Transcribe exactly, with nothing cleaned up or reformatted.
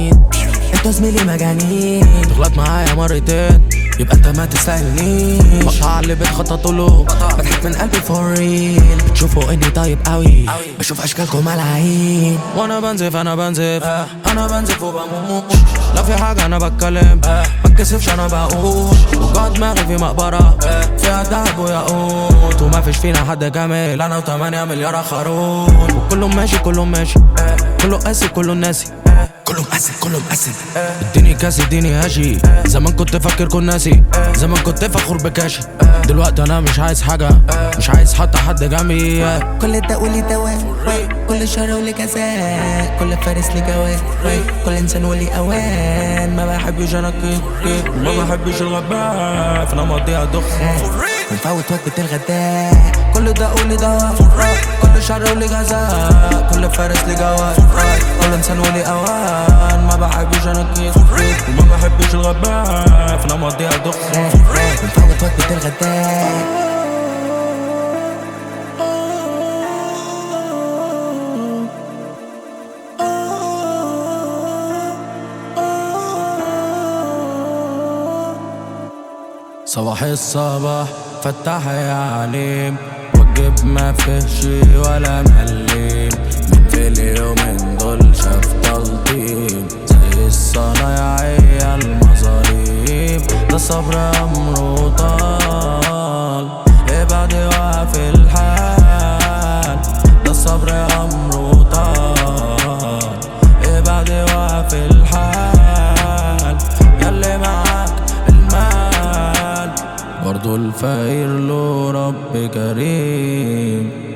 سنين، انتوا زميلي مجانين. تغلط معايا مرتين يبقى انت ما تستاهلنيش. بقطع اللي بتخططوا له، بضحك من قلبي فور ريل. بتشوفوا اني طيب قوي، بشوف اشكالكم ملاعين. وانا بنزف انا بنزف انا بنزف وبموت. لو في حاجه انا بتكلم متكسفش انا بقول. وجع دماغي في مقبره فيها دهب وياقوت. وما فيش فينا حد كامل، انا وتمانية مليار خروف. وكله ماشي كله ماشي، كله قاسي كله ناسي، كله مقسم كله مقسم. اديني كاسي اديني هاشي. زمان كنت فاكر كل ناسي، زمان كنت فخور بكاشي. دلوقتي انا مش عايز حاجه، مش عايز حتى حد جنبي. كل ده ولي دواء، كل شر ولي جزاء، كل فارس لي جواب، كل انسان ولي اوان. ما بحبش انا كيف ما بحبش الغباء، فانا مقضيها دخان ونفوت وجبة الغداء. كل ده ولي دواء، كل شر ولي جزاء، كل فارس لي جواب، كل انسان ولي اوان. ما بحبش انا كيف وما بحبش الغباء، فانا مقضيها دخان ونفوت وجبة الغداء. صباح الصباح فتح يا عليم، وجب ما فيهش ولا مليم. من في اليومين دول شاف تلطيم، زي الصنايعية المظاليم. ده صبر أمره طال، ابعد وقف الحال. ده صبر أمره طال، ابعد وقف الحال. ياللي معاك المال برضو الفقير له رب كريم.